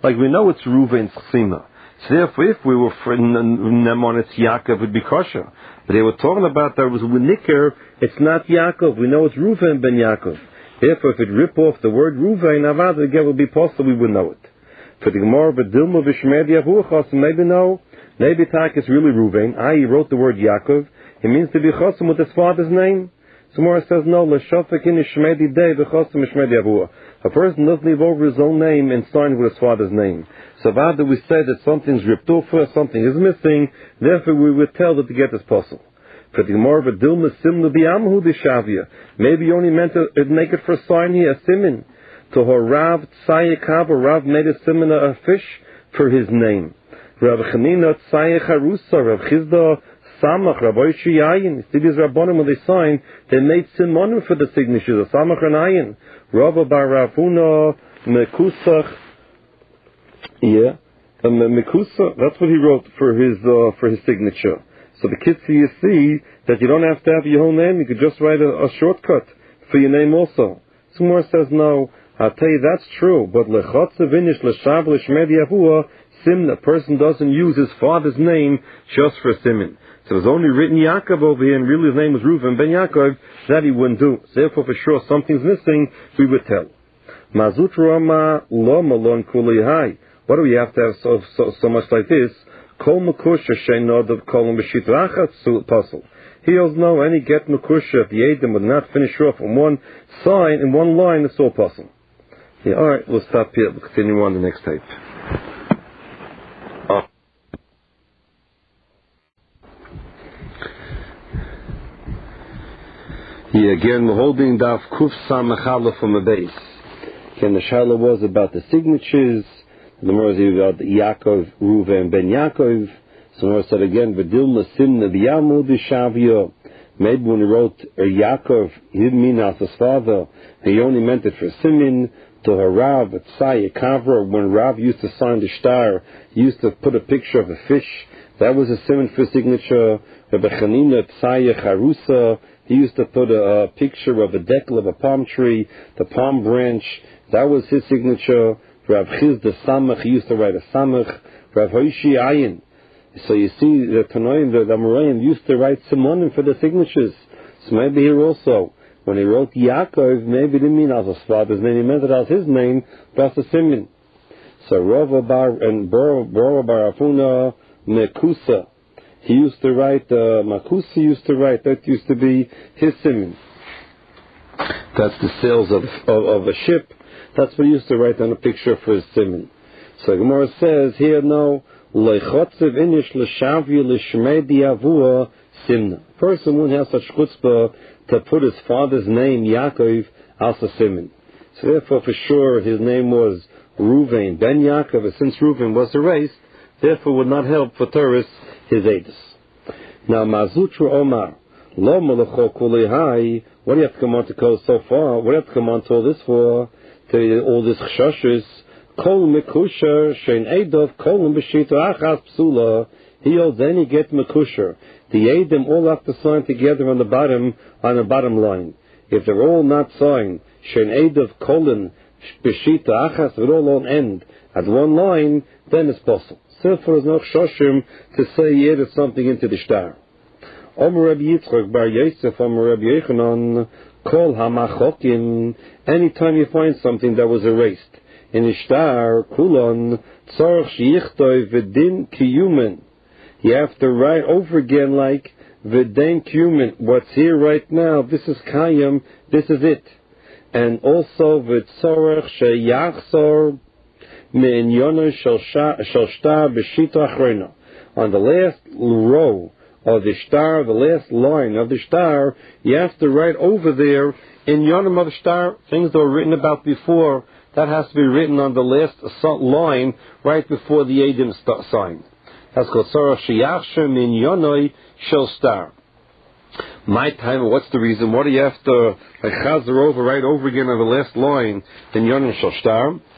Like we know it's Reuven's chsima. So therefore, if we were for Nemon, it's Yaakov, it would be kosher. But they were talking about there was Nikir, it's not Yaakov. We know it's Reuven ben Yaakov. Therefore, if it rip off the word Reuven, Avad, again would be possible, we would know it. For the Gemara, but Dilma v'Shmed Yavuachas, maybe no. Maybe Tak is really Reuven. He wrote the word Yaakov. He means to be chosim with his father's name. So Gemara says no. L'shafek in Shmedi day v'chosim Shmed Yavuah. A person doesn't leave over his own name and sign with his father's name. So Avad, we say that something's ripped off, something is missing. Therefore, we would tell that to get this puzzle. For the Gemara, but Dilma Simnu b'Yamhu d'Shavia. Maybe you only meant to make it for a sign here, a simin. To her Rav Tzayikav, or Rav made a simin, a fish, for his name. Rav Chanina Tzayich Harusa, Rav Chizda Samach, Rav Oishi Yayin. See these Rabbanim, when they sign, they made simonim for the signatures, a Samach and Ayin. Rav Bar Ravuna Mekusach, Mekusa, that's what he wrote for his signature. So the kids you see that you don't have to have your whole name, you could just write a shortcut for your name also. Sumar says no. I'll tell you that's true, but lechatze l'shav l'shmed Yavuah, Simon, a person doesn't use his father's name just for Simon. So it's only written Yaakov over here, and really his name was Reuven ben Yaakov, that he wouldn't do. So therefore, for sure, something's missing, we would tell. Mazut Rama lo malon kulei. What do we have to have so much like this? Kol makusha she'nod of kol b'shit rachat puzzle. He also know any get makusha if the Adam would not finish off in one sign, in one line, it's all puzzle. Yeah, all right, we'll stop here. We'll continue on the next tape. Yeah, again, we're holding Daf Kuf Samachala from a base. Again, the Shaila was about the signatures. The Gemara is about Yaakov, Reuven ben Yaakov. So the Gemara said again, V'dilma simna b'yamu d'shavia. Maybe when he wrote Yaakov, he didn't mean as his father. He only meant it for Simin. To her Rav, Tzai, Kavra, when Rav used to sign the star, he used to put a picture of a fish. That was a Simin for signature. Rabbi Chanina, Tzai, Charusa, he used to put a picture of a decal of a palm tree, the palm branch. That was his signature. Rav Chiz, the Samach, he used to write a Samach. Rav Hoishi Ayin. So you see, the Tanoim, the Amoraim used to write Simonim for the signatures. So maybe here also, when he wrote Yaakov, maybe he didn't mean as his father's name, he meant it as his name, that's a Simin. So Rava Bar and Bora Bar Afuna Mekusa, he used to write, Makusa used to write, that used to be his Simin. That's the sails of a ship, that's what he used to write on a picture for his Simin. So Gemara says here, no, Leichotzev inish l'shavya l'shmei diavua simna. Person wouldn't have such chutzpah to put his father's name, Yaakov, as a Simin. So therefore, for sure, his name was Reuven ben Yaakov, and since Reuven was erased, therefore would not help for Taurus, his Edus. Now, Mazutra Omar, Lo Malacho Kulei, what do you have to come on to call so far? What do you have to come on to all this for? To all this chshashes, Kol Mekusher, Shein Edov, Kol B'shita Achas Psula, he owes any get Mekusher. The Edom all have to sign together on the bottom line. If they're all not signed, Shein Edov, Kolin, B'shita Achas, if it all on end at one line, then it's possible. Therefore, there's no chshashim to say he added something into the star. Omer Rabbi Yitzchak Bar Yosef, Omer Rabbi Yechanan, Kol HaMachokim, anytime you find something that was erased in the star, Kulon, Tzarech Shichtoi V'din Kiyumen, you have to write over again like V'din Kiyumen, what's here right now, this is Kayam, this is it. And also V'tzarech Sheyachzor Me'inyono Shel Shtar B'shita Achrona. On the last row of the star, the last line of the star, you have to write over there in Yonim of the star, things that were written about before, that has to be written on the last line right before the Edim sign. That's called Tzarech Sheyachzor Me'inyono Shel Shtar. My time, what's the reason? What do you have to chazer over, right over again on the last line in Yonim Shel Shtar?